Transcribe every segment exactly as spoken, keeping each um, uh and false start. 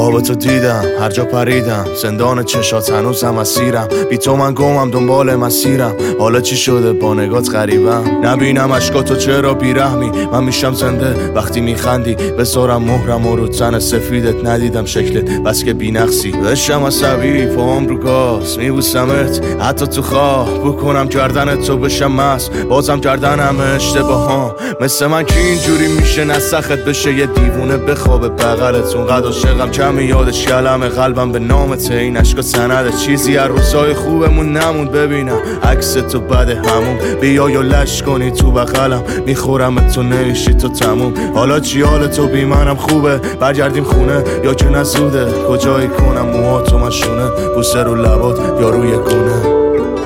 خوابتو دیدم هر جا پریدم، زندان چشات هنوزم اسیرم، بی تو من گمم دنبال مسیرم. حالا چی شده با نگات غریبم، نبینم اشکاتو چرا بیرحمی. من میشم زنده وقتی میخندی، بذارم مهرم و رو تن سفیدت، ندیدم شکلت بس که بی‌نقصی. بشم عصبی پاهم رو گاز میبوسمت، حتی تو خواب بکنم گردنت تو بشم مست، بازم گردنم اشتباهام. مثل من کی اینجوری میشه نسخت بشه یه دیوونه بخوابه بغلت. اونقدر عاشقم کمی یادش کلمه، قلبم به نامته، این عشقا سنده. چیزی از روزای خوبمون نموند، ببینم عکس تو بعد همون. بیا یا لش کنی تو بغلم، میخورم تو نمیشی تو تموم. حالا چی حال تو بی منم خوبه، برگردیم خونه یا که نزوده. کجایی کنم موهاتو مشونه، بوسه رو لبات یا روی گونه.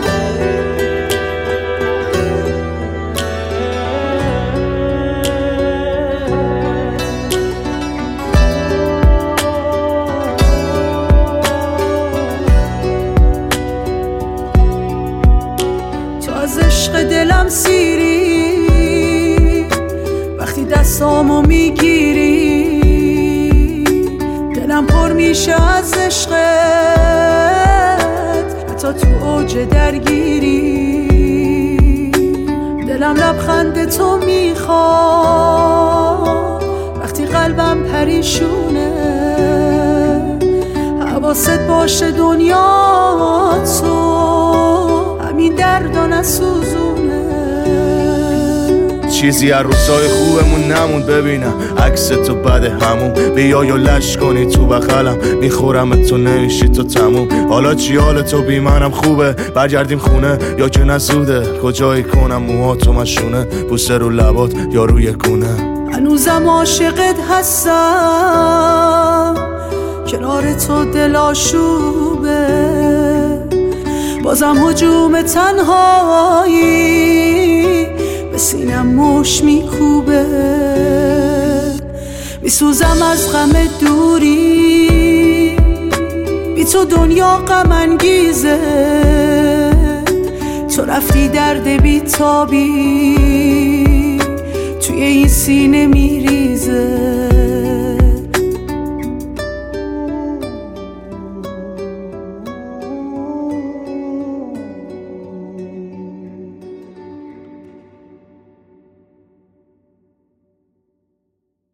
از عشق دلم سیری، وقتی دستامو میگیری دلم پر میشه از عشقت، حتی تو اوج درگیری. دلم لبخند تو میخواد وقتی قلبم پریشونه. حواست باشه دنیا تو همین درد و نسوزونه. چیزی از روزای خوبمون نموند، ببینم عکس تو بعد همون. بیا یا لش کنی تو بغلم، میخورم تو نمیشی تو تموم. حالا چی حال تو بی منم خوبه، برگردیم خونه یا که نزوده. کجایی کنم موهاتو مشونه، بوسه رو لبات یا روی گونه. هنوزم عاشقت هستم، کنار تو دل آشوبه. بازم هجوم تنهایی به سینم مش میکوبه. میسوزم از غم دوری، بی تو دنیا غم انگیزه. تو رفتی درد بی تابی توی این سینه میریزه.